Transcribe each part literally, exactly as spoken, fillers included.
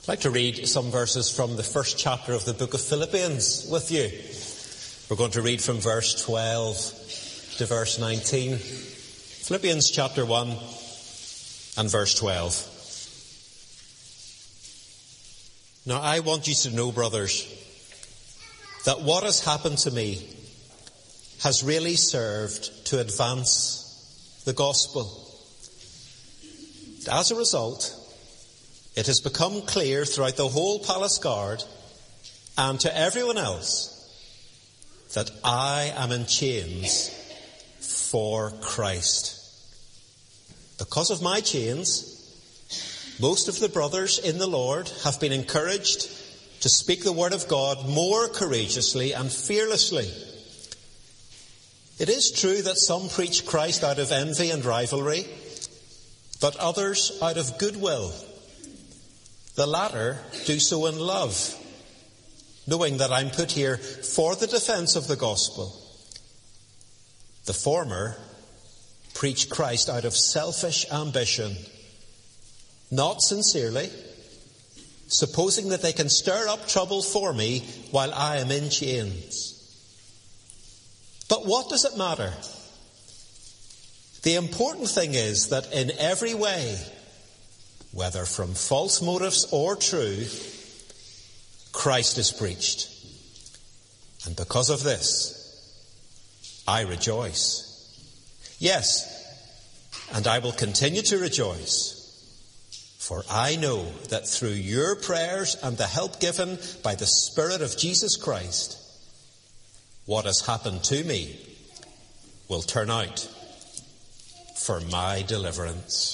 I'd like to read some verses from the first chapter of the book of Philippians with you. We're going to read from verse twelve to verse nineteen. Philippians chapter one and verse twelve. Now I want you to know, brothers, that what has happened to me has really served to advance the gospel. As a result, it has become clear throughout the whole palace guard and to everyone else that I am in chains for Christ. Because of my chains, most of the brothers in the Lord have been encouraged to speak the word of God more courageously and fearlessly. It is true that some preach Christ out of envy and rivalry, but others out of goodwill. The latter do so in love, knowing that I'm put here for the defense of the gospel. The former preach Christ out of selfish ambition, not sincerely, supposing that they can stir up trouble for me while I am in chains. But what does it matter? The important thing is that in every way, whether from false motives or true, Christ is preached. And because of this, I rejoice. Yes, and I will continue to rejoice. For I know that through your prayers and the help given by the Spirit of Jesus Christ, what has happened to me will turn out for my deliverance.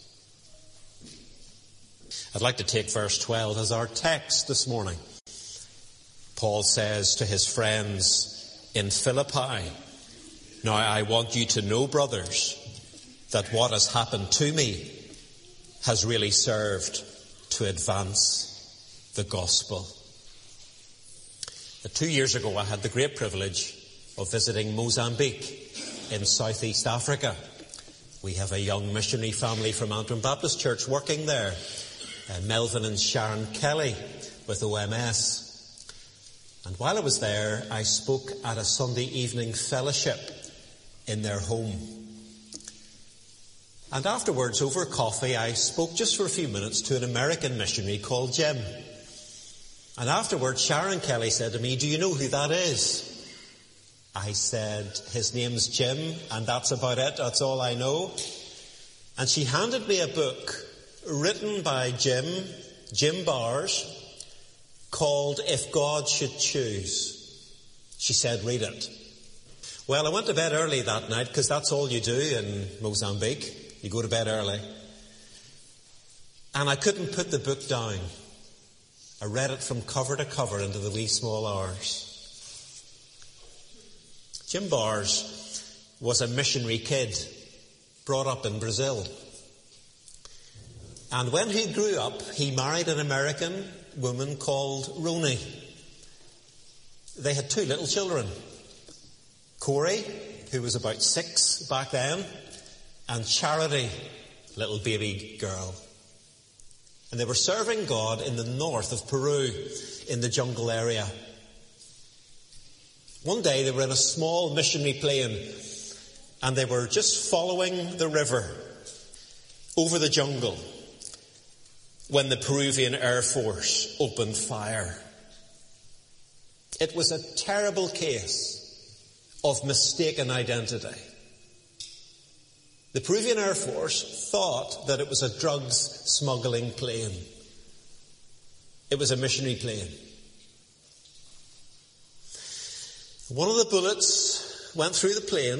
I'd like to take verse twelve as our text this morning. Paul says to his friends in Philippi, now I want you to know, brothers, that what has happened to me has really served to advance the gospel. Two years ago I had the great privilege of visiting Mozambique in southeast Africa. We have a young missionary family from Antrim Baptist Church working there. Uh, Melvin and Sharon Kelly with O M S. And while I was there, I spoke at a Sunday evening fellowship in their home. And afterwards, over coffee, I spoke just for a few minutes to an American missionary called Jim. And afterwards, Sharon Kelly said to me, do you know who that is? I said, his name's Jim, and that's about it. That's all I know. And she handed me a book written by Jim, Jim Bars, called If God Should Choose. She said, read it. Well, I went to bed early that night because that's all you do in Mozambique. You go to bed early. And I couldn't put the book down. I read it from cover to cover into the wee small hours. Jim Bars was a missionary kid brought up in Brazil. And when he grew up, he married an American woman called Roni. They had two little children. Corey, who was about six back then, and Charity, little baby girl. And they were serving God in the north of Peru, in the jungle area. One day they were in a small missionary plane, and they were just following the river over the jungle when the Peruvian Air Force opened fire. It was a terrible case of mistaken identity. The Peruvian Air Force thought that it was a drugs smuggling plane. It was a missionary plane. One of the bullets went through the plane.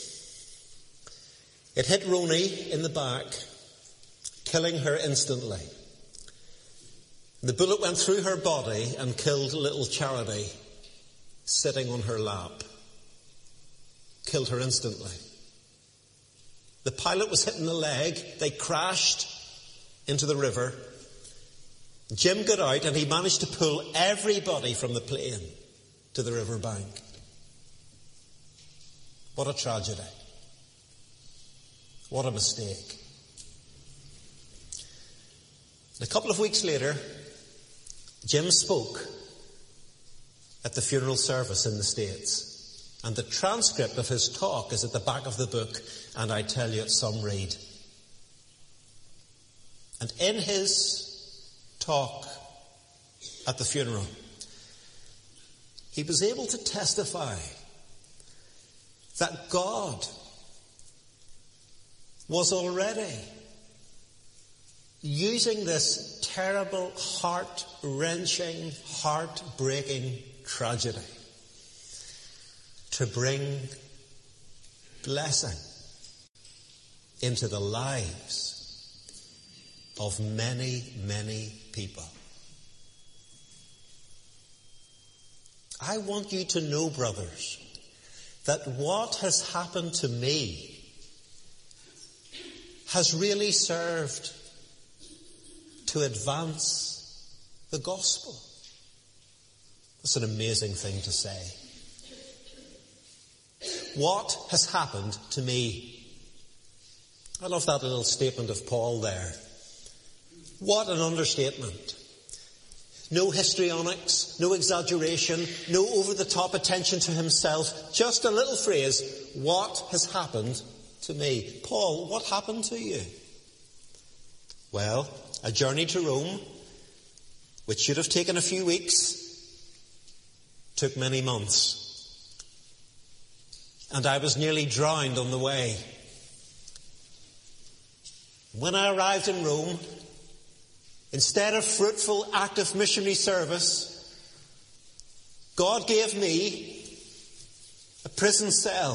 It hit Roni in the back, killing her instantly. The bullet went through her body and killed little Charity, sitting on her lap. Killed her instantly. The pilot was hit in the leg. They crashed into the river. Jim got out and he managed to pull everybody from the plane to the riverbank. What a tragedy. What a mistake. A couple of weeks later, Jim spoke at the funeral service in the States, and the transcript of his talk is at the back of the book, and I tell you it's some read. And in his talk at the funeral, he was able to testify that God was already using this terrible, heart-wrenching, heart-breaking tragedy to bring blessing into the lives of many, many people. I want you to know, brothers, that what has happened to me has really served to advance the gospel. That's an amazing thing to say. What has happened to me? I love that little statement of Paul there. What an understatement. No histrionics, no exaggeration, no over-the-top attention to himself. Just a little phrase, what has happened to me? Paul, what happened to you? Well, a journey to Rome, which should have taken a few weeks, took many months. And I was nearly drowned on the way. When I arrived in Rome, instead of fruitful, active missionary service, God gave me a prison cell.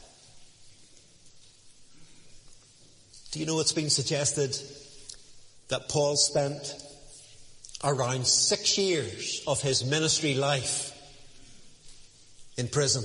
Do you know it's been suggested that Paul spent around six years of his ministry life in prison?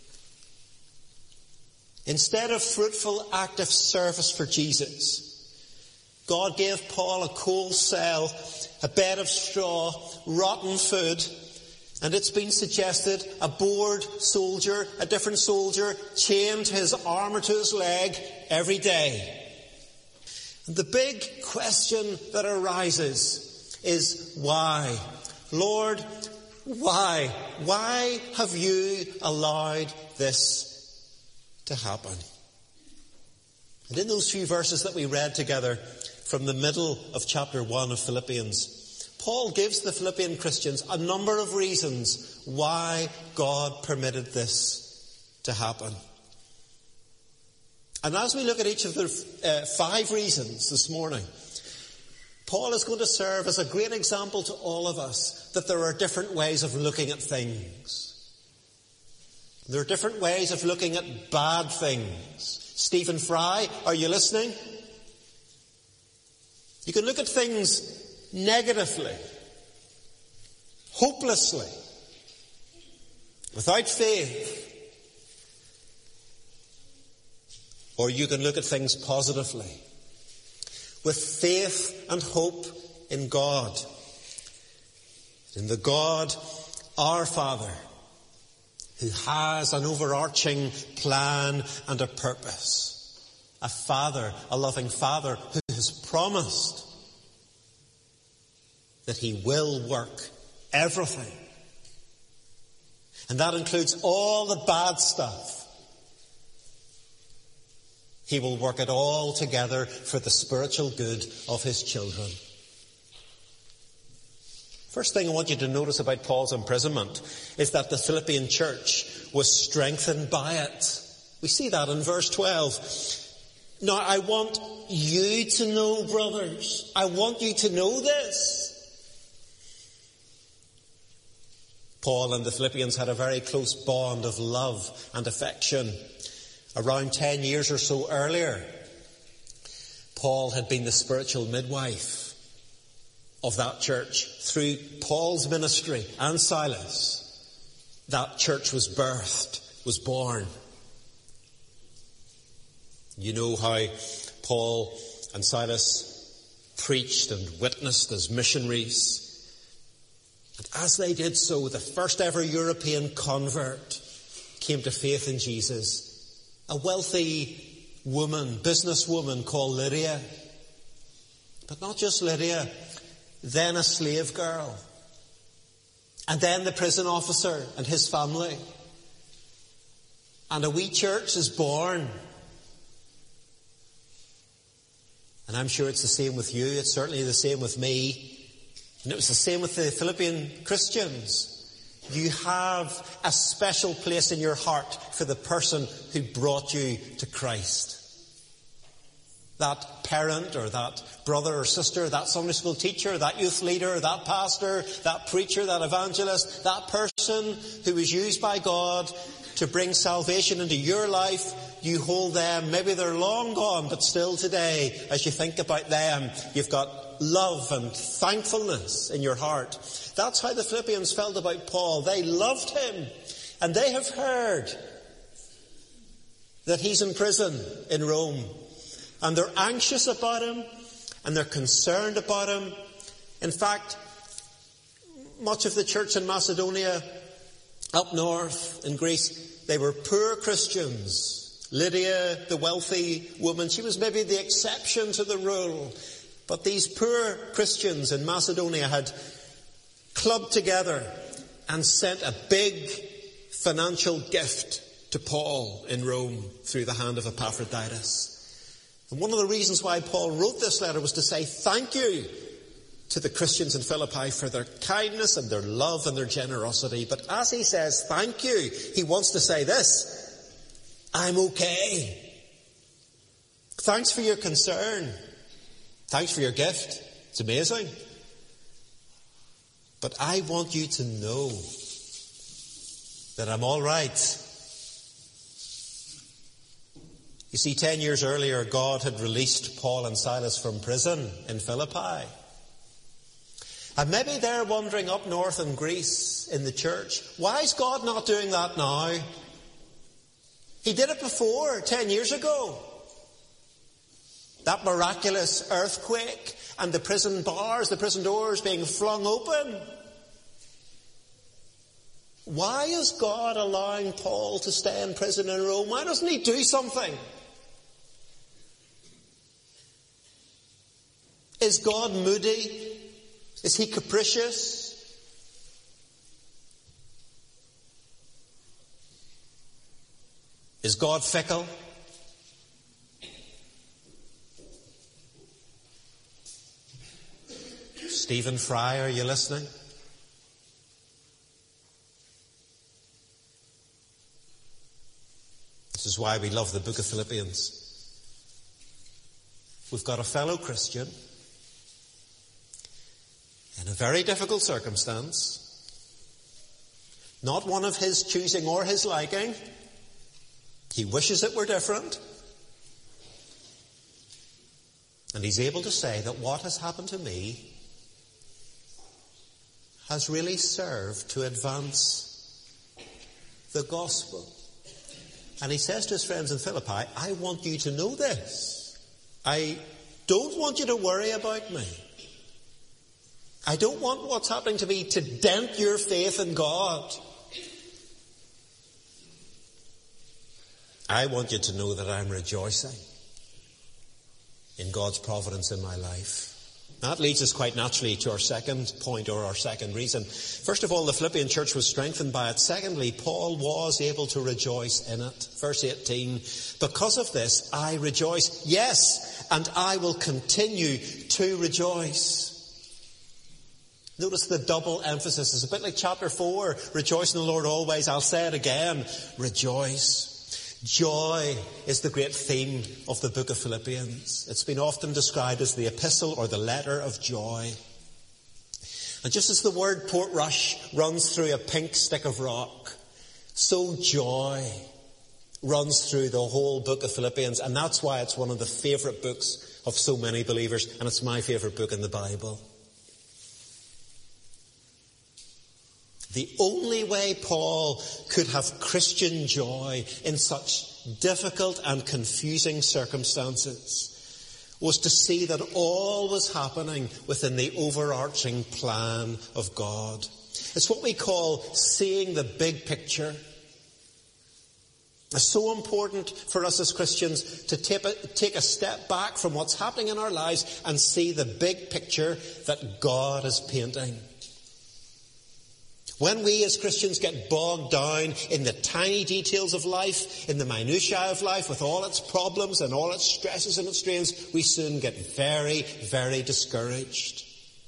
Instead of fruitful, active service for Jesus, God gave Paul a cold cell, a bed of straw, rotten food, and it's been suggested a bored soldier, a different soldier, chained to his arm or to his leg every day. And the big question that arises is why? Lord, why? Why have you allowed this to happen? And in those few verses that we read together from the middle of chapter one of Philippians, Paul gives the Philippian Christians a number of reasons why God permitted this to happen. And as we look at each of the uh, five reasons this morning, Paul is going to serve as a great example to all of us that there are different ways of looking at things. There are different ways of looking at bad things. Stephen Fry, are you listening? You can look at things negatively, hopelessly, without faith. Or you can look at things positively, with faith and hope in God. In the God, our Father, who has an overarching plan and a purpose. A Father, a loving Father, who has promised that He will work everything. And that includes all the bad stuff. He will work it all together for the spiritual good of His children. First thing I want you to notice about Paul's imprisonment is that the Philippian church was strengthened by it. We see that in verse twelve. Now, I want you to know, brothers, I want you to know this. Paul and the Philippians had a very close bond of love and affection. Around ten years or so earlier, Paul had been the spiritual midwife of that church. Through Paul's ministry and Silas, that church was birthed, was born. You know how Paul and Silas preached and witnessed as missionaries. And as they did so, the first ever European convert came to faith in Jesus. A wealthy woman, businesswoman called Lydia. But not just Lydia, then a slave girl And then the prison officer and his family. And a wee church is born. And I'm sure it's the same with you. It's certainly the same with me. And it was the same with the Philippian Christians. You have a special place in your heart for the person who brought you to Christ. That parent or that brother or sister, that Sunday school teacher, that youth leader, that pastor, that preacher, that evangelist, that person who was used by God to bring salvation into your life, you hold them. Maybe they're long gone, but still today, as you think about them, you've got love and thankfulness in your heart. That's how the Philippians felt about Paul. They loved him, and they have heard that he's in prison in Rome. And they're anxious about him, and they're concerned about him. In fact, much of the church in Macedonia, up north in Greece, they were poor Christians. Lydia, the wealthy woman, she was maybe the exception to the rule. But these poor Christians in Macedonia had clubbed together and sent a big financial gift to Paul in Rome through the hand of Epaphroditus. And one of the reasons why Paul wrote this letter was to say thank you to the Christians in Philippi for their kindness and their love and their generosity. But as he says thank you, he wants to say this: I'm okay. Thanks for your concern. Thanks for your gift. It's amazing. But I want you to know that I'm all right. You see, ten years earlier, God had released Paul and Silas from prison in Philippi. And maybe they're wondering up north in Greece, in the church, why is God not doing that now? He did it before, ten years ago. That miraculous earthquake and the prison bars, the prison doors being flung open. Why is God allowing Paul to stay in prison in Rome? Why doesn't he do something? Is God moody? Is he capricious? Is God fickle? Stephen Fry, are you listening? This is why we love the book of Philippians. We've got a fellow Christian in a very difficult circumstance, not one of his choosing or his liking. He wishes it were different. And he's able to say that what has happened to me has really served to advance the gospel. And he says to his friends in Philippi, I want you to know this. I don't want you to worry about me. I don't want what's happening to me to dent your faith in God. I want you to know that I'm rejoicing in God's providence in my life. That leads us quite naturally to our second point, or our second reason. First of all, the Philippian church was strengthened by it. Secondly, Paul was able to rejoice in it. Verse eighteen, because of this I rejoice. Yes, and I will continue to rejoice. Notice the double emphasis. It's a bit like chapter four. Rejoice in the Lord always. I'll say it again. Rejoice. Joy is the great theme of the book of Philippians. It's been often described as the epistle or the letter of joy. And just as the word Portrush runs through a pink stick of rock, so joy runs through the whole book of Philippians. And that's why it's one of the favourite books of so many believers. And it's my favourite book in the Bible. The only way Paul could have Christian joy in such difficult and confusing circumstances was to see that all was happening within the overarching plan of God. It's what we call seeing the big picture. It's so important for us as Christians to take a, take a step back from what's happening in our lives and see the big picture that God is painting. When we as Christians get bogged down in the tiny details of life, in the minutiae of life, with all its problems and all its stresses and its strains, we soon get very, very discouraged.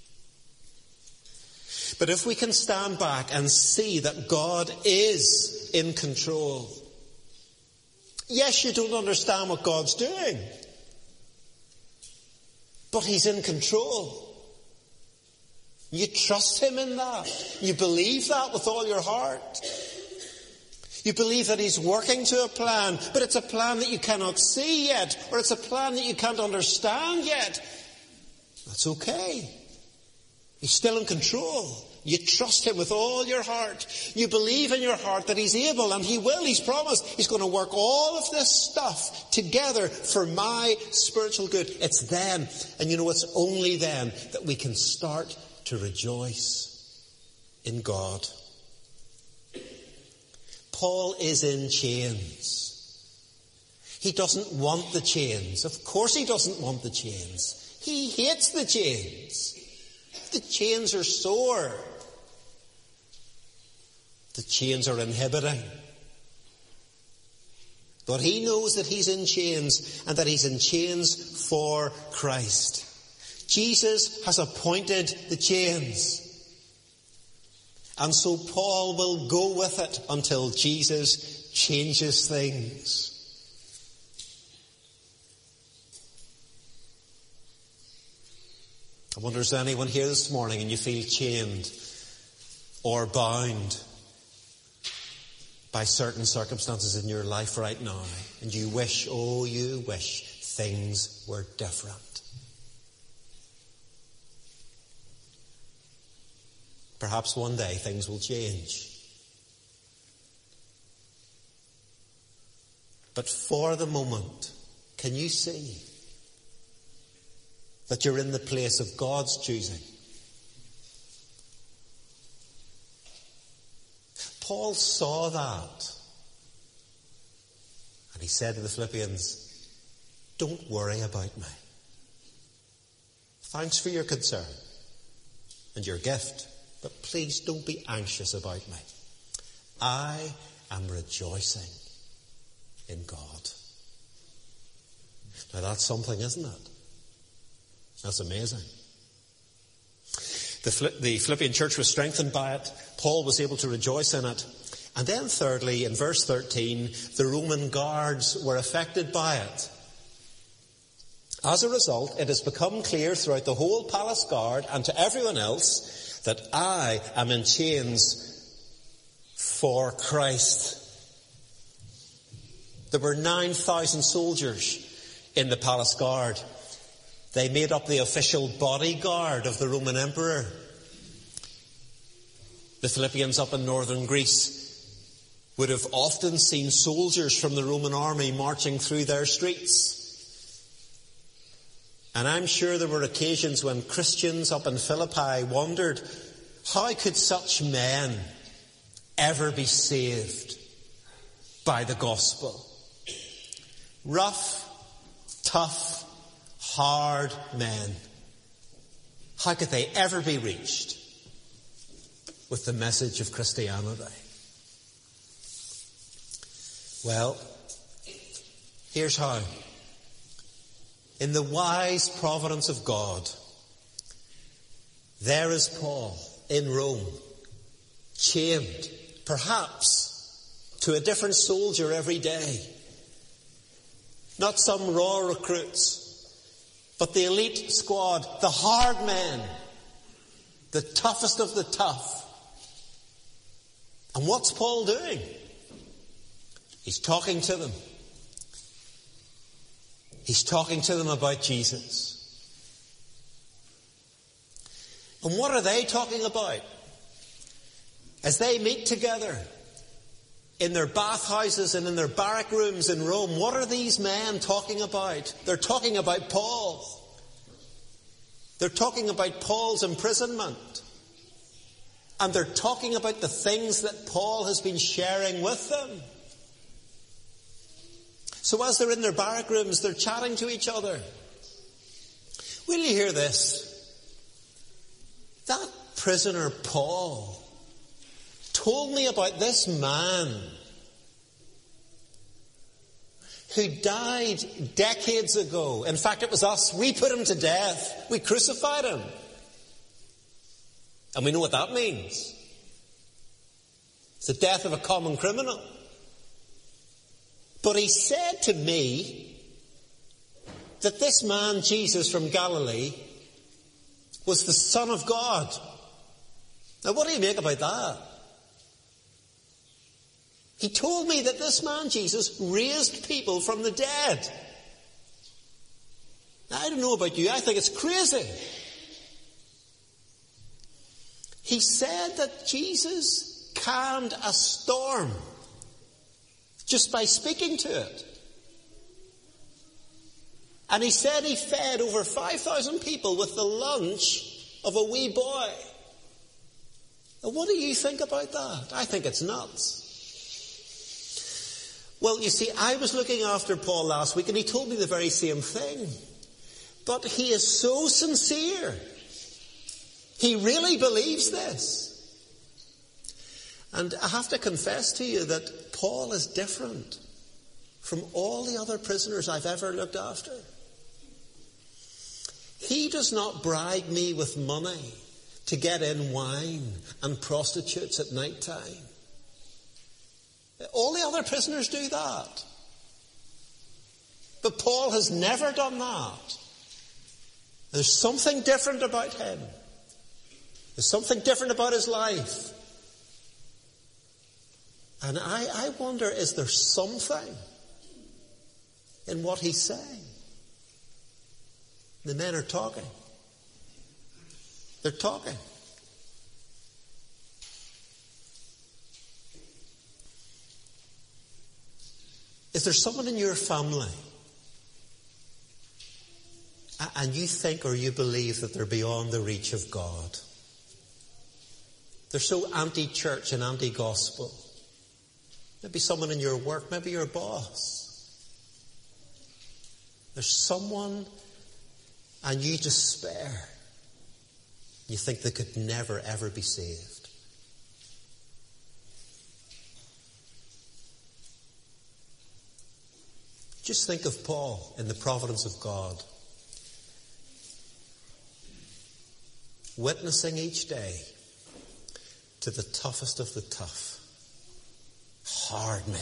But if we can stand back and see that God is in control. Yes, you don't understand what God's doing, but He's in control. You trust Him in that. You believe that with all your heart. You believe that He's working to a plan, but it's a plan that you cannot see yet, or it's a plan that you can't understand yet. That's okay. He's still in control. You trust Him with all your heart. You believe in your heart that He's able, and He will. He's promised He's going to work all of this stuff together for my spiritual good. It's then, and you know, it's only then that we can start to rejoice in God. Paul is in chains. He doesn't want the chains. Of course he doesn't want the chains. He hates the chains. The chains are sore. The chains are inhibiting. But he knows that he's in chains, and that he's in chains for Christ. Jesus has appointed the chains. And so Paul will go with it until Jesus changes things. I wonder, is there anyone here this morning and you feel chained or bound by certain circumstances in your life right now, and you wish, oh, you wish things were different? Perhaps one day things will change. But for the moment, can you see that you're in the place of God's choosing? Paul saw that. And he said to the Philippians, don't worry about me. Thanks for your concern and your gift. But please don't be anxious about me. I am rejoicing in God. Now that's something, isn't it? That's amazing. The, the Philippian church was strengthened by it. Paul was able to rejoice in it. And then thirdly, in verse thirteen, the Roman guards were affected by it. As a result, it has become clear throughout the whole palace guard and to everyone else that I am in chains for Christ. There were nine thousand soldiers in the palace guard. They made up the official bodyguard of the Roman emperor. The Philippians up in northern Greece would have often seen soldiers from the Roman army marching through their streets. And I'm sure there were occasions when Christians up in Philippi wondered, how could such men ever be saved by the gospel? Rough, tough, hard men. How could they ever be reached with the message of Christianity? Well, here's how. In the wise providence of God, there is Paul in Rome, chained, perhaps, to a different soldier every day. Not some raw recruits, but the elite squad, the hard men, the toughest of the tough. And what's Paul doing? He's talking to them. He's talking to them about Jesus. And what are they talking about? As they meet together in their bathhouses and in their barrack rooms in Rome, what are these men talking about? They're talking about Paul. They're talking about Paul's imprisonment. And they're talking about the things that Paul has been sharing with them. So as they're in their barrack rooms, they're chatting to each other. Will you hear this? That prisoner Paul, told me about this man who died decades ago. In fact, it was us. We put him to death. We crucified him. And we know what that means. It's the death of a common criminal. But he said to me that this man, Jesus from Galilee, was the Son of God. Now, what do you make about that? He told me that this man, Jesus, raised people from the dead. Now, I don't know about you. I think it's crazy. He said that Jesus calmed a storm just by speaking to it. And he said he fed over five thousand people with the lunch of a wee boy. Now, what do you think about that? I think it's nuts. Well, you see, I was looking after Paul last week and he told me the very same thing. But he is so sincere. He really believes this. And I have to confess to you that Paul is different from all the other prisoners I've ever looked after. He does not bribe me with money to get in wine and prostitutes at night time. All the other prisoners do that. But Paul has never done that. There's something different about him. There's something different about his life. And I, I wonder, is there something in what he's saying? The men are talking. They're talking. Is there someone in your family and you think or you believe that they're beyond the reach of God? They're so anti-church and anti-gospel. Maybe someone in your work, maybe your boss. There's someone and you despair. You think they could never, ever be saved. Just think of Paul in the providence of God, witnessing each day to the toughest of the tough, hard men.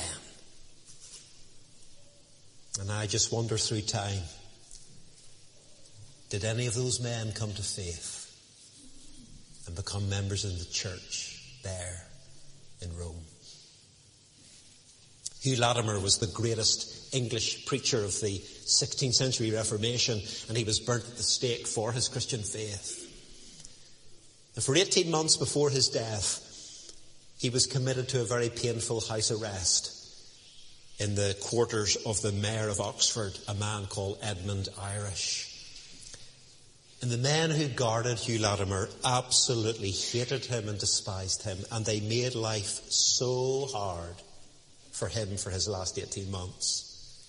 And I just wonder through time, did any of those men come to faith and become members in the church there in Rome? Hugh Latimer was the greatest English preacher of the sixteenth century Reformation, and he was burnt at the stake for his Christian faith. And for eighteen months before his death, he was committed to a very painful house arrest in the quarters of the mayor of Oxford, a man called Edmund Irish. And the men who guarded Hugh Latimer absolutely hated him and despised him, and they made life so hard for him for his last eighteen months.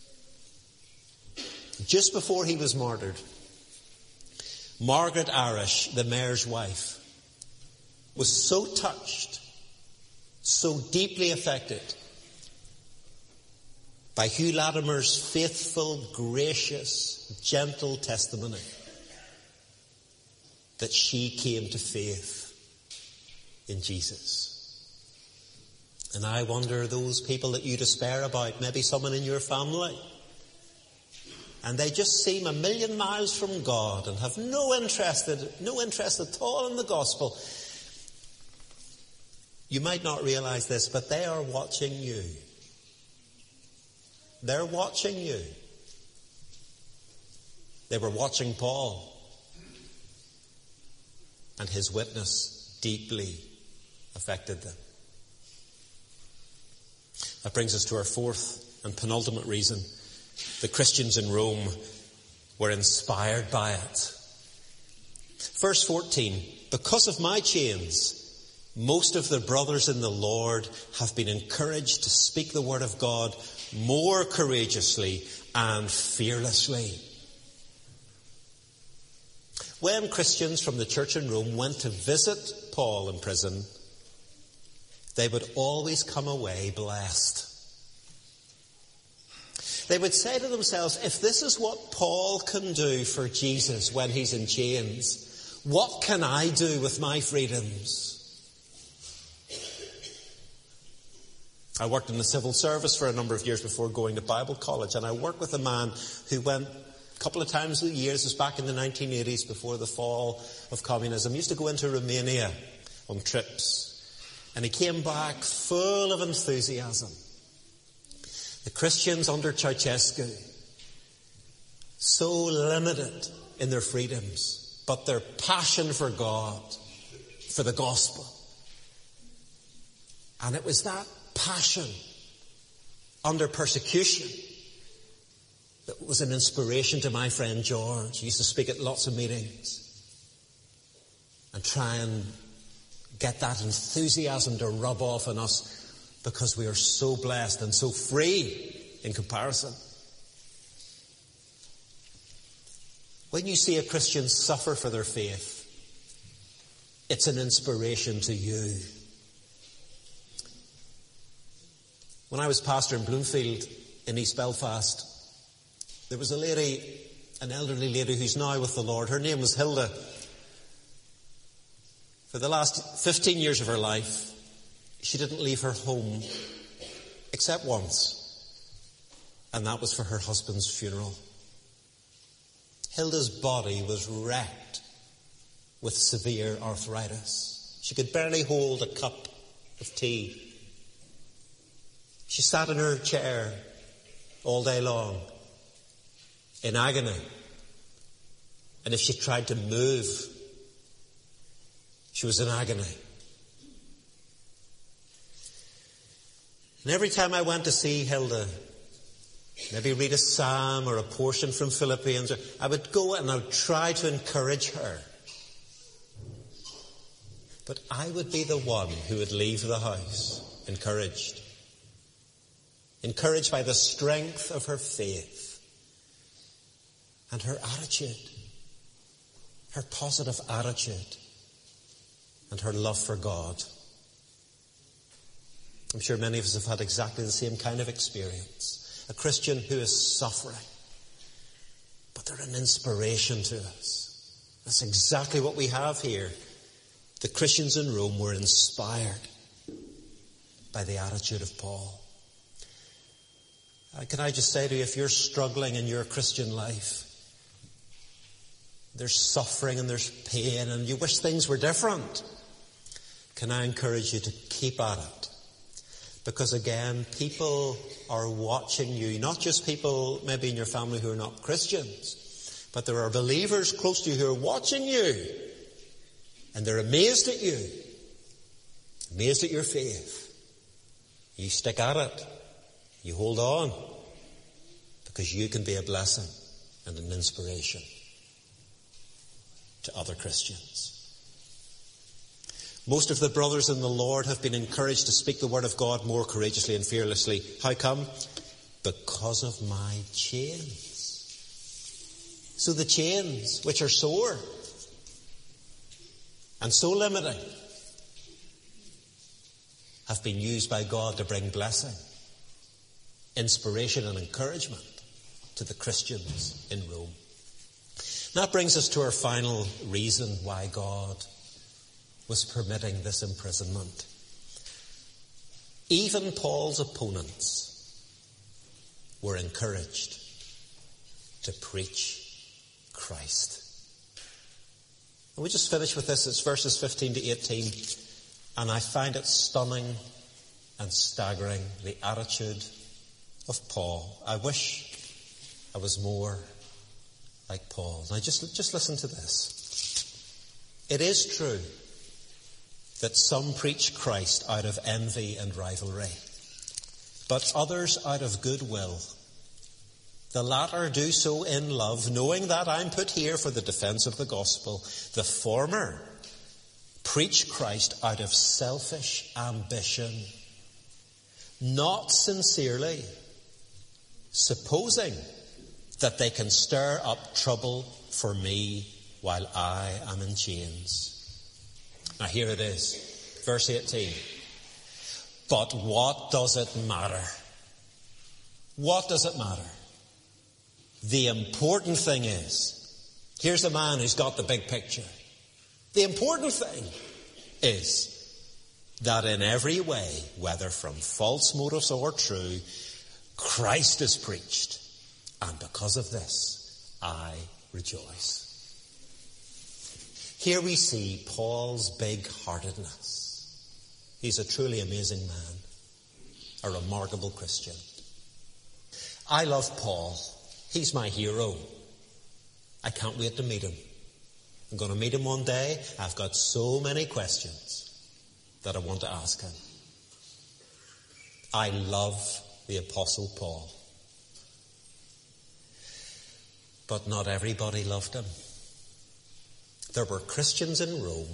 Just before he was martyred, Margaret Irish, the mayor's wife, was so touched, so deeply affected by Hugh Latimer's faithful, gracious, gentle testimony that she came to faith in Jesus. And I wonder, those people that you despair about, maybe someone in your family, and they just seem a million miles from God and have no interest, no interest at all in the gospel. You might not realize this, but they are watching you. They're watching you. They were watching Paul, and his witness deeply affected them. That brings us to our fourth and penultimate reason. The Christians in Rome were inspired by it. Verse fourteen, because of my chains, most of the brothers in the Lord have been encouraged to speak the word of God more courageously and fearlessly. When Christians from the church in Rome went to visit Paul in prison, they would always come away blessed. They would say to themselves, if this is what Paul can do for Jesus when he's in chains, what can I do with my freedoms? I worked in the civil service for a number of years before going to Bible college, and I worked with a man who went a couple of times a year. This was back in the nineteen eighties before the fall of communism. He used to go into Romania on trips, and he came back full of enthusiasm. The Christians under Ceausescu, so limited in their freedoms, but their passion for God, for the gospel. And it was that passion under persecution that was an inspiration to my friend George. He used to speak at lots of meetings and try and get that enthusiasm to rub off on us, because we are so blessed and so free in comparison. When you see a Christian suffer for their faith, it's an inspiration to you. When I was pastor in Bloomfield in East Belfast, there was a lady, an elderly lady who's now with the Lord. Her name was Hilda. For the last fifteen years of her life, she didn't leave her home except once, and that was for her husband's funeral. Hilda's body was wrecked with severe arthritis. She could barely hold a cup of tea. She sat in her chair all day long in agony. And if she tried to move, she was in agony. And every time I went to see Hilda, maybe read a psalm or a portion from Philippians, I would go and I would try to encourage her. But I would be the one who would leave the house encouraged. Encouraged by the strength of her faith and her attitude, her positive attitude, and her love for God. I'm sure many of us have had exactly the same kind of experience. A Christian who is suffering, but they're an inspiration to us. That's exactly what we have here. The Christians in Rome were inspired by the attitude of Paul. Uh, can I just say to you, if you're struggling in your Christian life, there's suffering and there's pain and you wish things were different, can I encourage you to keep at it? Because again, people are watching you, not just people maybe in your family who are not Christians, but there are believers close to you who are watching you, and they're amazed at you, amazed at your faith. You stick at it. You hold on, because you can be a blessing and an inspiration to other Christians. Most of the brothers in the Lord have been encouraged to speak the word of God more courageously and fearlessly. How come? Because of my chains. So the chains, which are sore and so limiting, have been used by God to bring blessing, inspiration and encouragement to the Christians in Rome. That brings us to our final reason why God was permitting this imprisonment. Even Paul's opponents were encouraged to preach Christ. And we just finish with this. It's verses fifteen to eighteen. And I find it stunning and staggering, the attitude of Paul. I wish I was more like Paul. Now just, just listen to this. It is true that some preach Christ out of envy and rivalry, but others out of goodwill. The latter do so in love, knowing that I'm put here for the defense of the gospel. The former preach Christ out of selfish ambition, not sincerely, supposing that they can stir up trouble for me while I am in chains. Now here it is, verse eighteen. But what does it matter? What does it matter? The important thing is, here's a man who's got the big picture. The important thing is that in every way, whether from false motives or true, Christ is preached. And because of this, I rejoice. Here we see Paul's big-heartedness. He's a truly amazing man, a remarkable Christian. I love Paul. He's my hero. I can't wait to meet him. I'm going to meet him one day. I've got so many questions that I want to ask him. I love the Apostle Paul. But not everybody loved him. There were Christians in Rome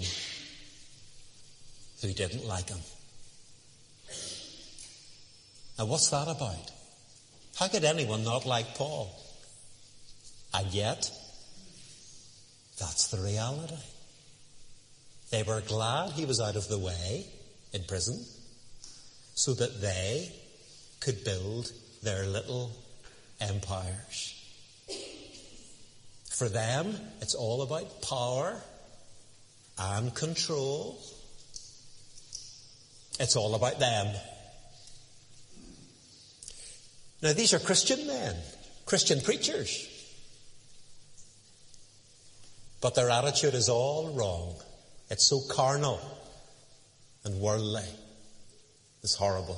who didn't like him. Now what's that about? How could anyone not like Paul? And yet, that's the reality. They were glad he was out of the way in prison so that they could build their little empires. For them, it's all about power and control. It's all about them. Now, these are Christian men, Christian preachers. But their attitude is all wrong. It's so carnal and worldly. It's horrible.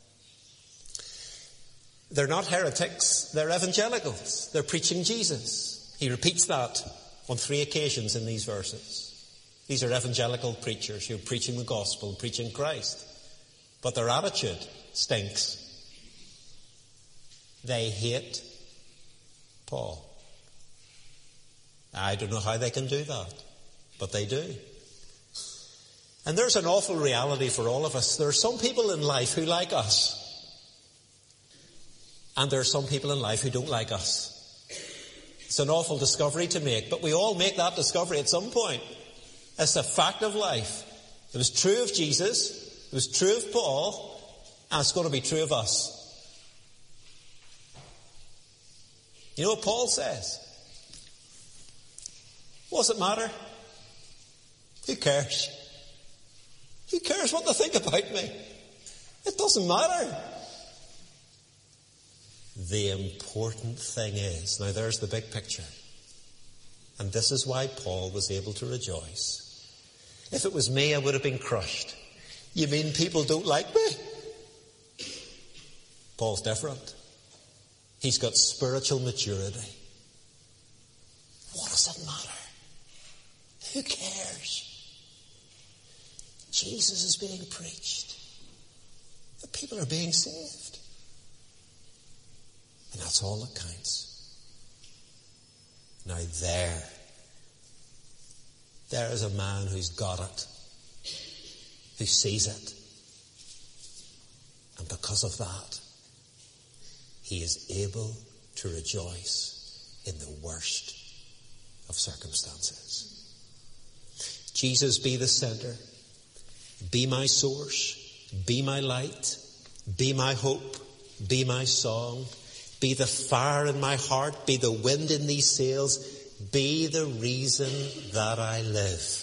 They're not heretics, they're evangelicals. They're preaching Jesus. He repeats that on three occasions in these verses. These are evangelical preachers who are preaching the gospel, preaching Christ. But their attitude stinks. They hate Paul. I don't know how they can do that, but they do. And there's an awful reality for all of us. There are some people in life who like us. And there are some people in life who don't like us. It's an awful discovery to make, but we all make that discovery at some point. It's a fact of life. It was true of Jesus, it was true of Paul, and it's going to be true of us. You know what Paul says? What does it matter? Who cares? Who cares what they think about me? It doesn't matter. The important thing is, now there's the big picture. And this is why Paul was able to rejoice. If it was me, I would have been crushed. You mean people don't like me? Paul's different. He's got spiritual maturity. What does it matter? Who cares? Jesus is being preached. The people are being saved. And that's all that counts. Now there, there is a man who's got it, who sees it. And because of that, he is able to rejoice in the worst of circumstances. Jesus, be the center. Be my source. Be my light. Be my hope. Be my song. Be the fire in my heart. Be the wind in these sails. Be the reason that I live.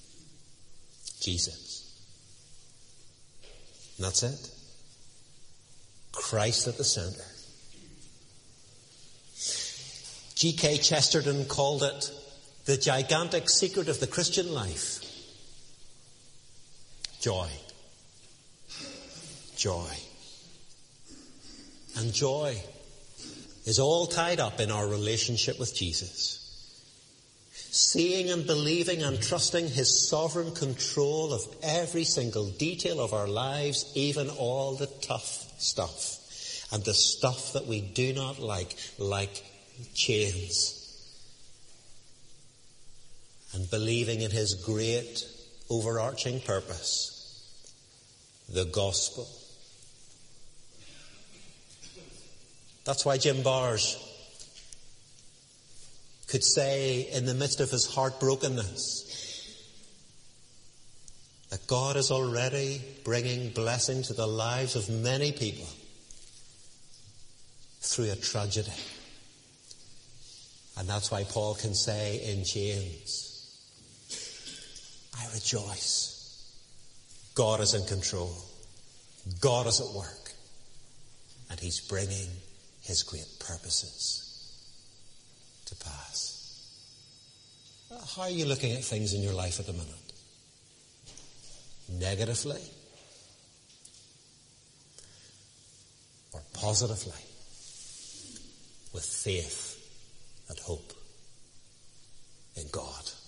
Jesus. And that's it. Christ at the center. G K Chesterton called it the gigantic secret of the Christian life. Joy. Joy. And joy is all tied up in our relationship with Jesus. Seeing and believing and trusting his sovereign control of every single detail of our lives, even all the tough stuff. And the stuff that we do not like, like chains. And believing in his great overarching purpose, the gospel. That's why Jim Bars could say in the midst of his heartbrokenness, that God is already bringing blessing to the lives of many people through a tragedy. And that's why Paul can say in chains, I rejoice. God is in control. God is at work. And he's bringing his great purposes to pass. How are you looking at things in your life at the minute? Negatively or positively, with faith and hope in God?